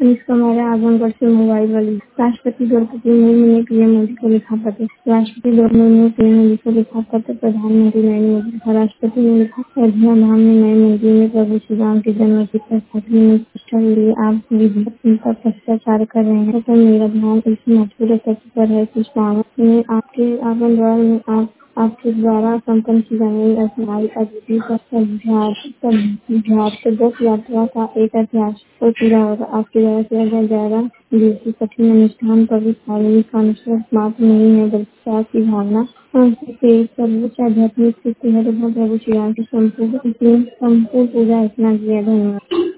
इसका हमारा आजमगढ़ से मोबाइल वाली राष्ट्रपति द्रौपदी मुर्मू ने पीएम मोदी को लिखा पत्र। राष्ट्रपति द्रौपदी मुर्मू ने पीएम मोदी को लिखा पत्र। प्रधानमंत्री नरेंद्र मोदी तथा राष्ट्रपति ने लिखा, अयोध्या धाम में नए मंदिर में प्रभु श्री राम के जन्म की स्थापना में प्रतिष्ठा के लिए आप विभिन्न पर भ्रष्टाचार कर रहे हैं, तो मेरा ध्यान इस महत्वपूर्ण तथ्य पर है कि श्रावण में आपके आगमन द्वारा में आपके द्वारा संपन्न की जाने वाली हमारी अद्वितीय अध्यात्म 10 यात्रा का एक अध्याय और पूरा होगा। आपके द्वारा किया जाएगा जिसकी कठिन अनुष्ठान पवित्र धार्मिक का अनुष्ठान मात्र नहीं है, बल्कि त्याग की भावना से सर्वोच्च आध्यात्मिक सिद्धि है। तो प्रभु श्री राम की संपूर्ण पूजा अर्चना किया। धन्यवाद।